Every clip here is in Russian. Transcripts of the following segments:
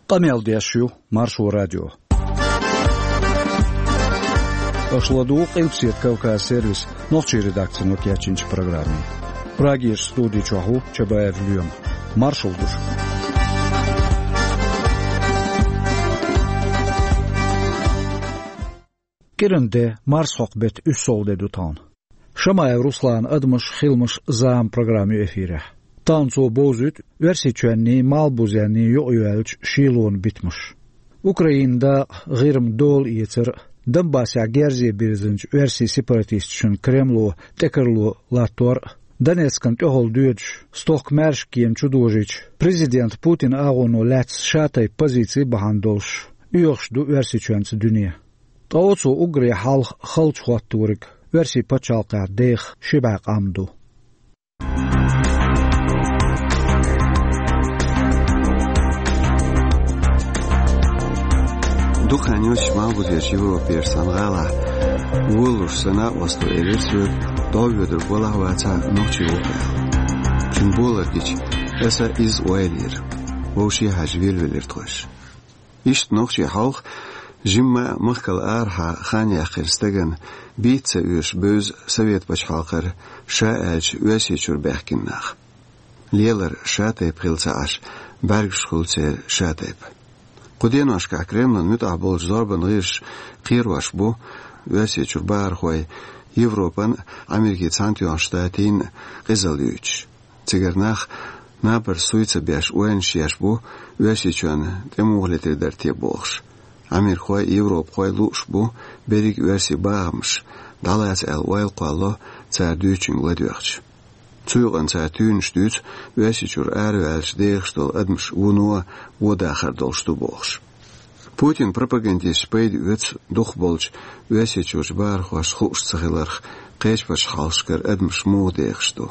Qamel Maršu radio. Ашладук Эльпсет Кавказ сервис ночи редакции Нокиячинч программе. Прагиш студии Чаху Чабаев Льем. Маршал душ. Керенде Марсхокбет Үссолде дутан. Шамаев Руслан Адмыш Хилмыш Заам программе эфире. Танцо бозут версиченни малбузенни ююэлч шилон битмыш. Украинда гырм дол ицер Донбасса герзи бирзинч верси сепаратистшин Кремлу текерлу латор Донецкан тохол дюч сток мершкием чудожич президент Путин агону лац шатай позиции бахандолш юхшду версиченц дюния. Таоцу угре халх халчхуаттурик верси пачалка дех шибак амду. Духанёч малбузячивого персонала улуш сана восту элерсует доведр болахваца ночивопел. Чимболардич эса из уэлир воши хажвилвелертош. Ишт ночи халх жимма махкал арха хания хирстеген битсе үш бөз совет бачхалкар шаэлч үэсичур бэхкиннах. Лелер шатайп хилцааш бергшхулцер шатайп. Куденошка Кремлен мютабол зорбан риш қирваш бу весечур бархой Европан Америки цантион штатин қизалюч. Цигернах напер суйца бяш уэншияш бу весечуан темуглетер дерте болш. Амир хой Европ хой луш бу берик верси баамш далац эл уэл қуалло цардючин гладюахч. Цуйган цартюн штуц весичур арвэлш дехштол адмш вунуа водахар долшту болш. Путин пропагандист пейд үц дух болч весичур бархваш хуш цахиларх кэчпаш халшкар адмш му дехшту.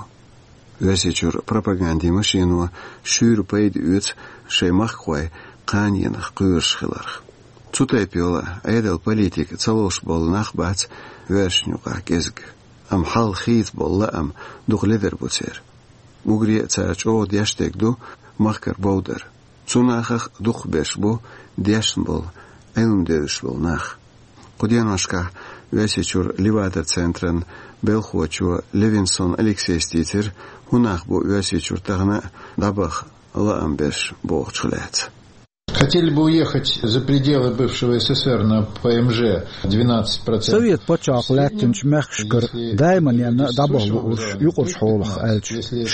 Весичур пропаганди машину шюр пейд үц шеймаххвай каньянах кыршхиларх. Цутайпиола айдал политик цалош бол нахбац вершнюка кезг. Am hal khit bolla am dugleder butser. Mugri tsarch o diashtek du machkar bouder. Sunachach duch besbo diashbol elmdershbol nach. Kodianashka vesechur livada centren belkhochu Levinson Alexey Stiter hunach bo vesechur tagna dabach la ambesh bo chlet. Хотели бы уехать за пределы бывшего СССР на ПМЖ 12%. Совет почав леттинч мехшкар дайманьяна дабалу уж юкурш холах элч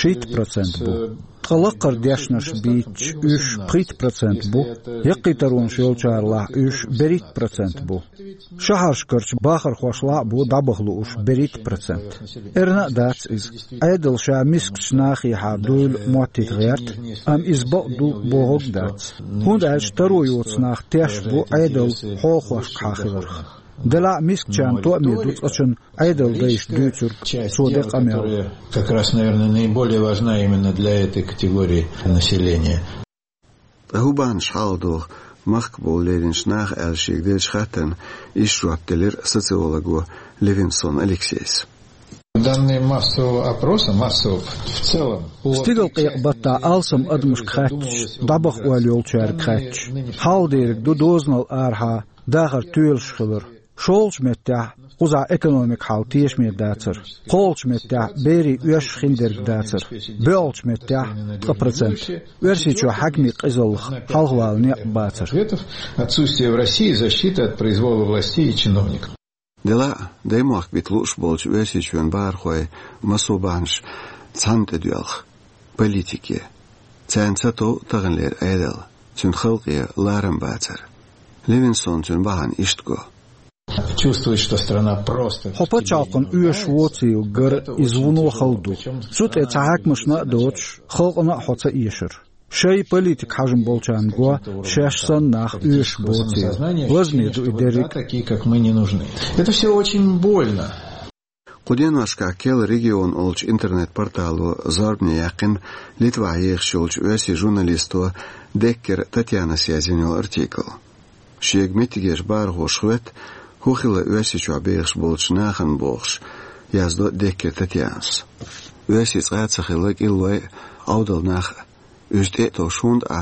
6% бу. Қалаққар дяшнаш бич үш 3% бу. Яқитарун шелчарла үш 1% бу. Шахашкарч бахар хошла бу дабалу уж 1%. Эрна дац из айдл ша мискч нахи хадул мотит герт ам избаду богок дац. Элч вторую оцнах тяж бу айдл холхваш кахиларх. Дела мискчан то медуц очень айдл даиш дюцур соде камел. Как раз, наверное, наиболее важна именно для этой категории населения. Губан шалдох махкбол левиншнах элшик дельшхатен ишруаптелер социологу Левинсон Алексейс. Данные массового опроса, в целом... Стигал киякбатта алсам адмуш кхатч, дабах уалёл чар кхатч. Халдерик дудознал арха, дахар тюлшхилер. Шолч меття, уза экономик хал тиешмет дацер. Колч меття, бери уяш хиндерг дацер. Бёлч меття, 3%. Версичу хакмик изолх, халгвал не бацер. Отсутствие в России защиты от произвола властей и чиновников. Дела даймах битлуш болч весичуен бархой масубанш цантедюалх политики. Цэнцато таганлер эдел, цун халки ларам бацер. Левинсон цун бахан иштго. Чувствует, что страна просто... Хопачалкан уяш воцил гар извуну халду. Сут эцахакмышна доч, халкана хоца ишер. Шей политик хажим болчан гуа, шешсан нах уяш боцил. Возьмеду и дерик. Такие, как мы, не нужны. Это все очень больно. Куденашка кел регион олч интернет-порталу Зорбни Якин Литва ехшолч веси журналисту Деккер Татьяна Сязинел артикл. Шегметигеш барго швет хухила веси чуабееш болч нахан болш яздо Деккер Татьянс. Веси цацахилак иллой аудал нах Üste to schund a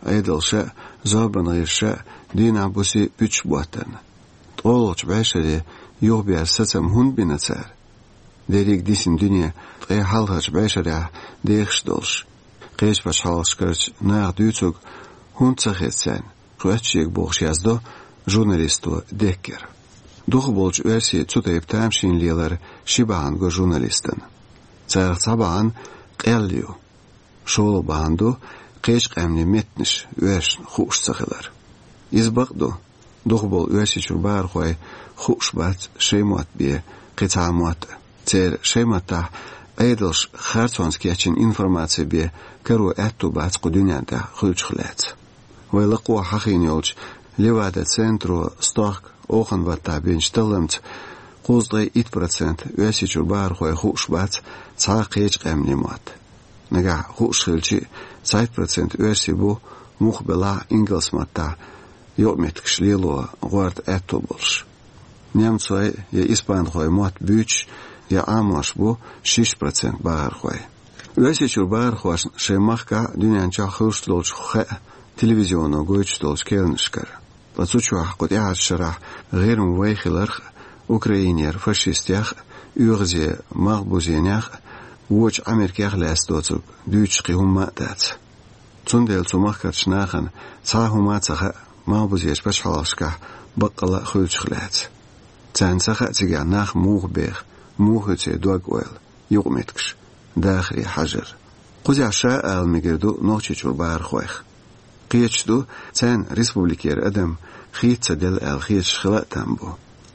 أيدل شاء زابن غير شاء دينا بوسي بيتش بواتن طولوش بعشري يوبيا ستم هون بنتسار ديريك ديسن دنيا تغي حالهاش بعشري ديخش دولش قيش باش حالش كرش ناغ دوتوك هون تسخيت سان خواتشيك بوغش يازدو журналисту Деккер. Дух болж версии цутайып тамшин лилар шибаан го журналистен. Цайх цабаан қэллиу. Шолу баанду қэш қэмли метниш верш хуш цахилар. Избағду дух бол версии чурбар хуай хуш бат шеймуат бие қитаамуат. Цер шеймата айдылш харцонски ачин информация бие кару әтту бат қудунянда хулчхлац. Вайлақуа хахин ёлч Левада центру сток охан вата бенчталымт қоздай 1% өсі чурбар хой хушбат ца қеч қэмлимат. Нага хушхилчи 1% өсі бу мухбела инглсматта йометкш лилуа гуард әтту болш. Немцой я испан хой мат бүч я амаш бу 6% бар хой. Өсі чурбар хой шемахка дүнянча хуштлолч хэ телевизиону гойчтолч келнишкар. Подсучуах кодяат шарах غير ويخلر أوكرانير فاشيستياخ يغزي مغبوزينياخ ووش أمريكياخ لاستوتوك دوتشقي هما تات تندل تمخكرش ناخن تا هما تخا مغبوزيش باش حالشكا بقلا خلچخلات تان تخا تيجا ناخ موغ بيخ موغ تي دوغ ويل يغمتكش داخلي حجر قزي عشاء المجردو نوشي چور خويخ قيتشدو تان ريسبوبليكير أدم خيت دل الخيتش خلاء تنبو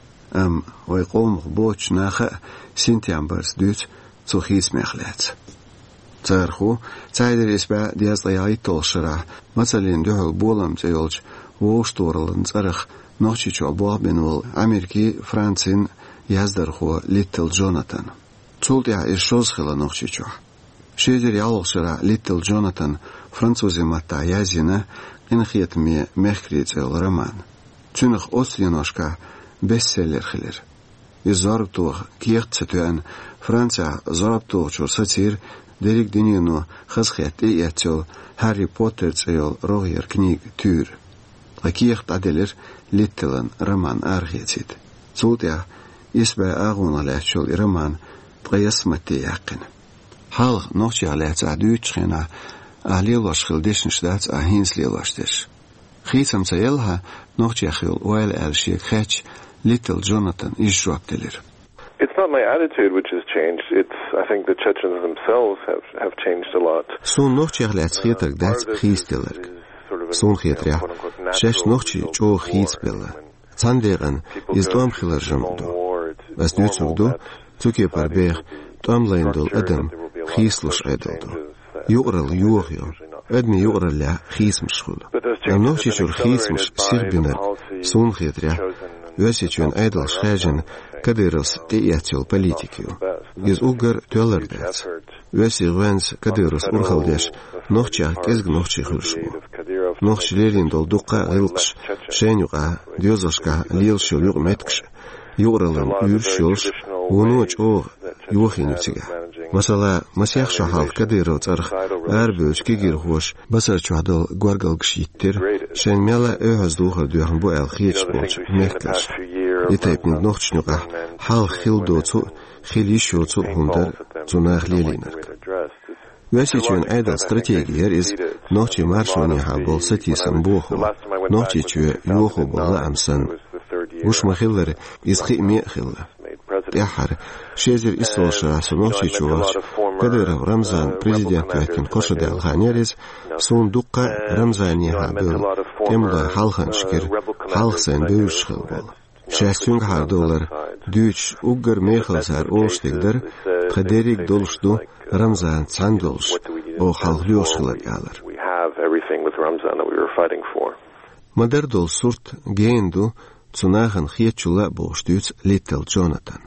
ويقوم بوش ناخا سنتيامبرس دوت تو خيت مخلات تارخو تايدر اسبا دياز ضياي تولشرا مثلا دوهل بولم تيولج ووشتورلن تارخ نوشي چو بوه بنول أمريكي فرانسين يازدرخو ليتل جوناتان تولتيا إرشوز خلا نوشي چو شيدر يالوشرا ليتل جوناتان فرانسوزي ماتا يازينا إنخيت مي مخكريت الرومان تنخ أوسلينوشكا بستسيلر خلير يزاربتوغ كيخت ستوان فرانسا زاربتوغ چور ساتير ديريك دينينو خزخيت إياتيل هاري بوتر تسيل روغير كنيغ تور لكيخت عدلر ليتلن رومان أرغيتيد تولتيا يسبا أغونا لاتشول رومان بغيسمتي يقن حالغ نوشي على تعدوتشخينا أهليلوش خلدشنشدات أهينس ليلوشتش خيتم تيلها نوشي خيل ويل ألشيك خاتش Little Jonathan إجرابتلر. It's not my attitude which has changed. I think the Chechens themselves have changed a lot. Soon nochtje gelaat schieter dat giesteler. Soon geetria. Zes nochtje jo gietspellen. Zanderen is doomgiller jamdo. Was nu zo do, tukje par beer, doomleindel Adam, gieslos edeldo. Jorel jorjo. Admi jorel la giesmschul. En nochtje jo giesms sirbiner. Soon geetria. Өсечен айдал шхажен кадырос теятел политикию. Из угар төлердец. Өси венс кадырос урхалдеш нохча кезг нохчи хуршу. Нохчлерин дол дука гылкш шенюга дёзошка лилшо югметкш. Юралан юршолш уноч о юхинутига. Масала масях шахал кадырос арх арбөч кигир хош басар чуадал гваргалгшиттер шен мела öhözdúhar dúhan bo el хиечбоч мехкаш. Итайпниг нохчнюга хал хилдоцу хилишоцу хундар зунах лелинарк. Весичен айдал стратегиер из нохчи маршони хабол сатисан боху. Нохчи чуе юху бола амсан. Уш махиллер из хими хилла. Яхар шезер истолша нохчи чуваш. Кадыров Рамзан президент векин кошадал ханерис сундукка Рамзани хабыл. Темда халхан шкир халхсан бүйшхил бол. $6 хардолар дүйч уггар мехалсар олштигдер кадерик долшду Рамзан цандолш о халхлёшхилар ялар. Мадер дол сурт генду цунахан хиечула боштуц Little Jonathan.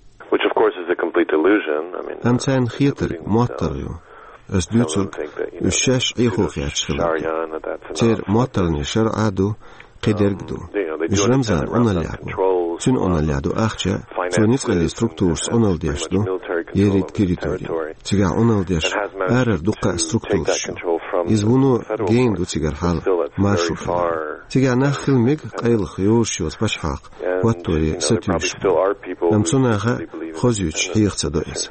Амцайн хиетер моттарю. As duitsuk ushash ihochiachkhila. Ter mottarni shar'adu qidergdu. Is Ramzan onaliadu. Tun onaliadu achcha, tunitsqali strukturs onaldeshdu, yerit territory. Tiga onaldesh arar duqa strukturs. Извуну гейн ду цигар хал маршруф. Цигар нахил миг кайлх юшиос башхак. Ваттори сатюш. Намцунаха хозюч хирцадоис.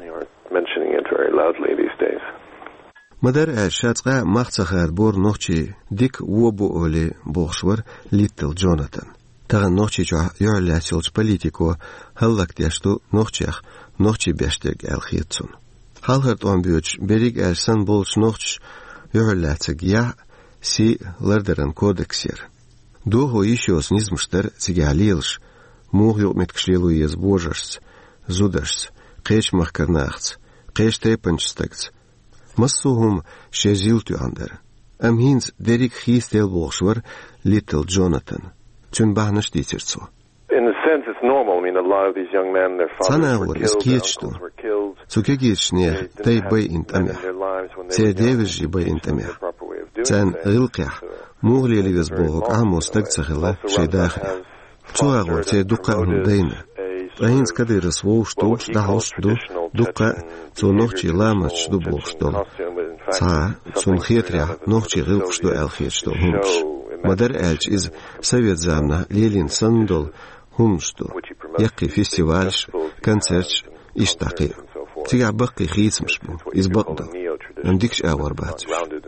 Мадар шатга махцахар бор нохчи дик вобу оле бохшвар Little Jonathan. Таган нохчи жа юрласилж политико халлактяшту нохчах нохчи бештег алхитсун. Халхарт амбюч бериг алсан болш нохч юрласиг я си лардерен кодексер. Дохо ишиос низмштер цигалилш мух юкметкшлилу ез божарс зудашс кеч махкарнахц кеч тепанчстагц Массугум шезилту андер. Амхинс дерик хистел бохшвар Little Jonathan. Чун бахнаш дицерцу. In a sense, it's normal. I mean, a lot of these young men, their fathers were killed, their uncles were killed. Цукегичне тей бай интаме. Це девижи бай интаме. Цен рилкях мугли ливез бог амос тагцахила шейдахля. Цуагор те дука ундейна. Рахинс кадырыс воуштуш дахосту дука цу нохчи ламач ду бохштол. Ца цун хетря нохчи рилкшту элхетшту хумш. Мадар элч из совет замна Лелин Сандол хумшту. Яқи фестивальш, концертш иштақи. Тига бақи хитсмшбу из бақда. Намдикш авар батш.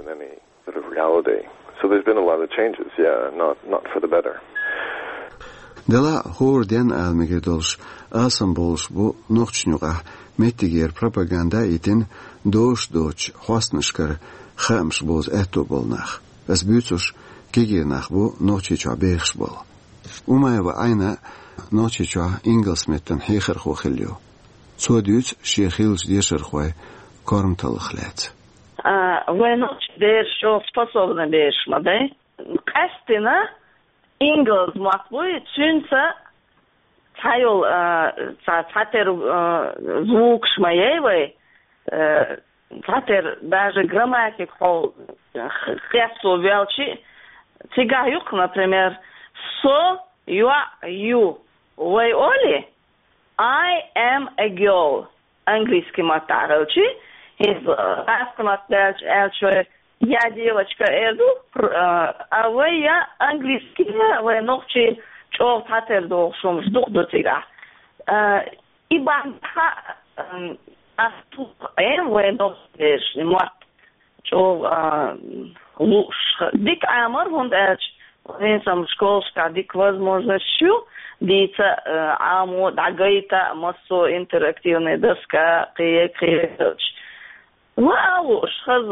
So there's been a lot of changes, yeah, not for the better. Дела хор ден алмигедолш асан болш бу нохчнюга метигер пропаганда итин дош хвастнышкар хамш боз эту болнах. Es bütusch gegenach bu nochicha beexbol. Umaeva eine nochicha ingelsmitten heger khogilio. So duts shechils desher khoy kormtalkhlet. Вы ночь дер что способны беш, мадей? Кастина Ingels Moskvы чунца цайол цатер звук шмаевой цатер даже грамматик хол хресту велчи цигаюк, например, so you are you way оли I am a girl английский матарочи из раскоматач элчой я девочка эду, а вы я английский, вы ночи чё татер до шум ждух до тебя. И банха асту вы ночи мат чё луш. Дик амар вон эч в сам школска дик возможностью дица аму дагайта массо интерактивная доска креативность. Вау,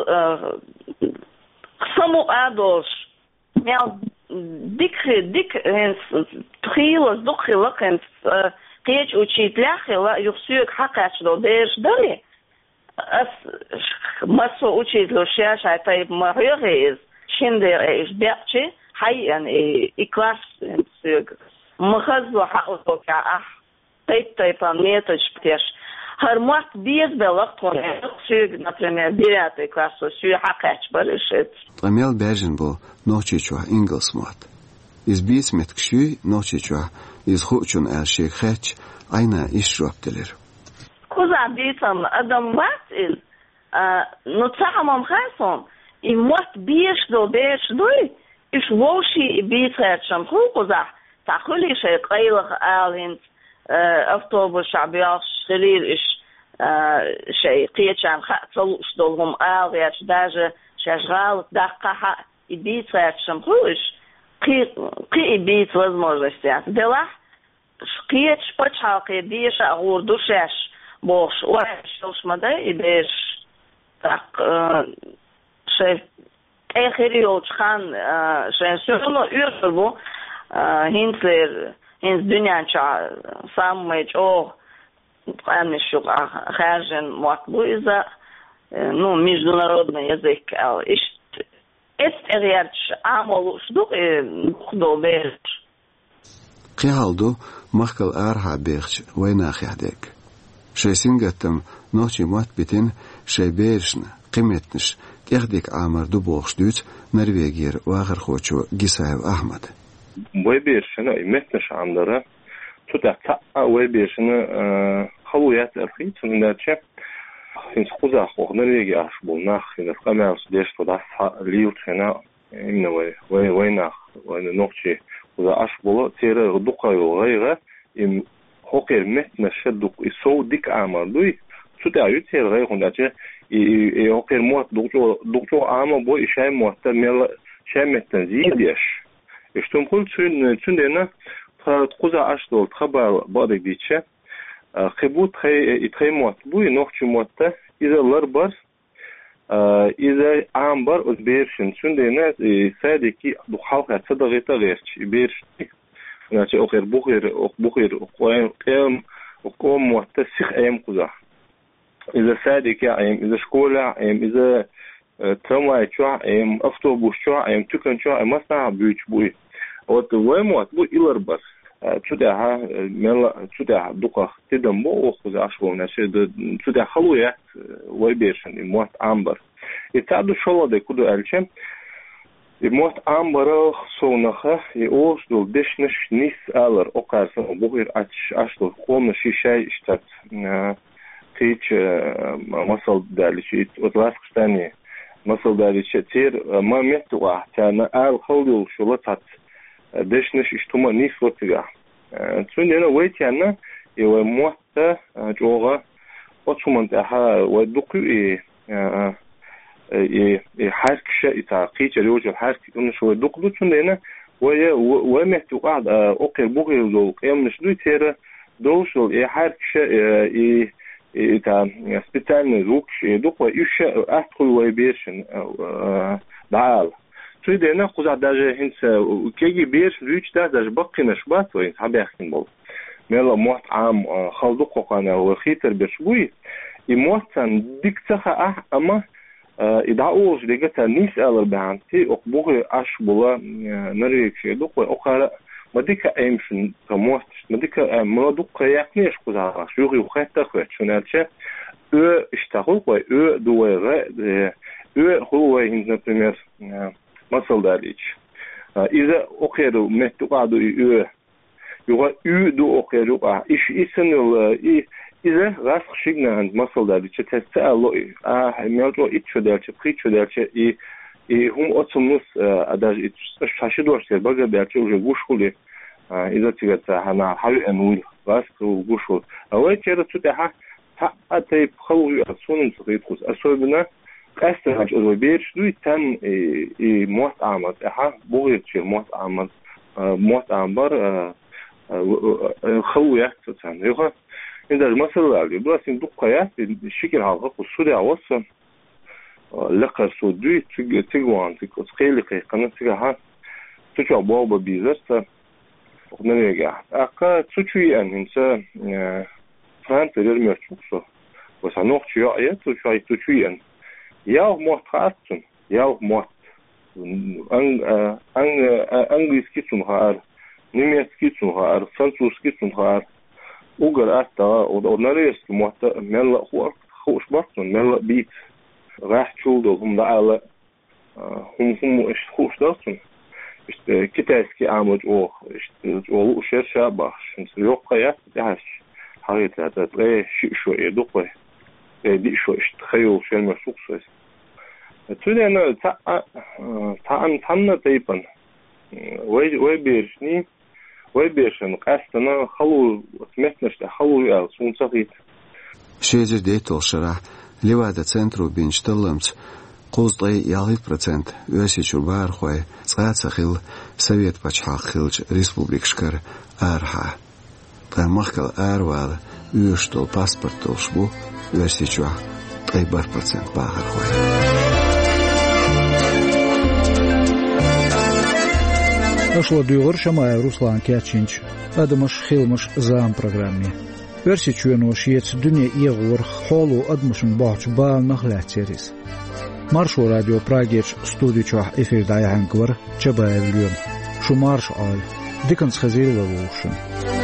само адош. Мяу дик тхилос духилакенс кеч учителяхила юсюк хакач до деш дали. Ас массо учителю шаша тайп махёгез шиндер эш бячи хайян и класс сюк. Махазло хаутока тайп меточ птеш. Хармат без белых сюк, например, 9 класс сюк хакач барышет. Амел бежен бо ночичва Инглсмат. Из бисмет кшуй ночичва из хочун элшек хач айна ишроптелер. Куза битам адам ват из но цахамам хасом и мот биш до дой иш волши и битачам куза тахули шек кайлах алин автобус шабиаш خليل إيش شيء قيتشان خاطلوش دولهم آليات داجة شغال دقها يبيت شمخوش قي يبيت возможности دلا قيتش بتشال قيديش أغور دوشش бош уайшилш мадай и беш так шеф эхериолч хан шенсюно юрбу хинтлер хинс дунянча саммеч о памешук хажен макбуиза ну международный язык эст амолуш дух до беш قيالدو مخكل أرها بيخش ويناخ يهديك شي سنجتم نوشي موتبتين شي بيرشن قيمتنش تيخديك عامر دو بوخشدوت نرويجير واخر خوشو جيسايب أحمد ويبيرشن قيمتنش عندره تتقع ويبيرشن خويات الخيط من داتشي إن خذا خونا ريجي أشبولنا خير كمان سديش فدا ليوت هنا إنه وين نقطة خذا أشبوله ترى دقة وغيره إم هوكر متنا شدق يسوع ديك عمل دوي سودا يتير غير هنا جه هوكر موت دكتور عمل بو إشاي موت ميل شاي متنزيديش إشتم كل تندنا خذا أشبول خبر بعد ديتشه خبوت خي موت بو نقطة موت إذا لربر إذا عمبر أزبيرشن تندنا سادكي دخالها صدقة غيرش بيرش znači oker buhir okom mutassikh ayam kuza iza sadik ayam iza shkola ayam iza tramvay çuha ayam avtobus çuha ayam tüken çuha ayam masna büyük bu ot vaymat bu ilarbar çudaha mela çudaha duqa tidam bu okuza ashbo naşı çudaha haluyat vayberşin muat ambar itadu şolada kudu elçem موت عمبرة صونخة يوصل دشنش نيس ألر أقارسن وبغير أشلو قوم شيء اشتت تيج مصل دالي شيء وتلاصق تاني مصل دالي شيء تير ما متوع تانا أل خلو شلطات دشنش اشتما نيس وتجا تسوني ويت أنا يو موت جوغا وتشومان تها ودقي حركشة إتاقية اليوجد حركة إنه شو دقلو تندينا ومهتو قاعد أقر بوغي لو قيام نشدوي تيرا دوشل حركشة إتا سبيتالنا زوكش دقوا إيشا أدخل ويبيرشن دعال تندينا قزع داجة هنسا كيجي بيرشن ريش داجة بقي نشبات وين حبيخين بول ميلا موت عام خلدقوا قانا وخيتر بيرشبوي إموتان ديكتخا أما إذا أوج دقتها نيس ألر بعنتي أقبوه أشبولا نريك شيء دقوا أقرأ ما ديك أيمشن كموتش ما ديك ما دقة يقنيش كذا شو يخيط تخوت شو نالشه اشتغل قوي دوّر هو هنز نبرمير مثل داريش إذا أقرأ متقعدوا يقول دو أقرأ إيش إسنو إذا راس خشينا عند مصل ده بيش تسألوا ميلجو إتشو دالش بخيتشو دالش هم أصمنوس أداج إتشاشدوا أشتر بقى دالش وجه وشولي إذا تيجت هنا حلو أنويل راس وشول أول كده تتها حتى يبخلوا يأسون صغير خص أسوأ أستناج أزوبيرش دوي تن موت عمل بغيرش موت عمل خلويات تتهم يخا إذا المسألة اللي بس إن دقيقة الشكل هذا قصدي عوصا لقى سودي تجوان تقيلك قناة تجاه تجوا بابا بيزرت ونرجع أكا تشوي أن إنسان فهمت اليوم يشوفه بس هنوع شيء تشوي أن ياو موت خاصن ياو موت أنجليز كيسون هار نيميس كيسون هار فرنسوس كيسون هار وقال أتا ونريس موت ملا خوش بطن ملا بيت راح تشولدو هم دعالة هم إيش خوش دارسن إيش كتاسكي عمود إيش ولو شير شابه شنس يوقيات دهش حقيقة هذا تلاقي شيء شو يدقه دي شو إيش تخيل شيء مسوق سويس تقولي أنا تعن تيبان ويبيرشني ويبيرشن قاستنا خلو سمعتناش خلو يا سون صغير شيء ديتو شرح لوادا центру биншталламц قوزطي يالي процент واسيچو بارخوي صات خيل سويت بچا خيلج республик шкар арха тамахкал арвал уштол паспортол шбу واسيچو طي بار процент баархоy Ашла дүйгөр Шамай Руслан Кячинч Адмаш Хилмаш зам программе Версичуено шиец дүне иғур холу адмышын бахч баал нахләттерис. Маршу радио Прагеч студичах эфирдая хангвар чабаевлюн. Шу марш ал. Диканс хазирова вушын.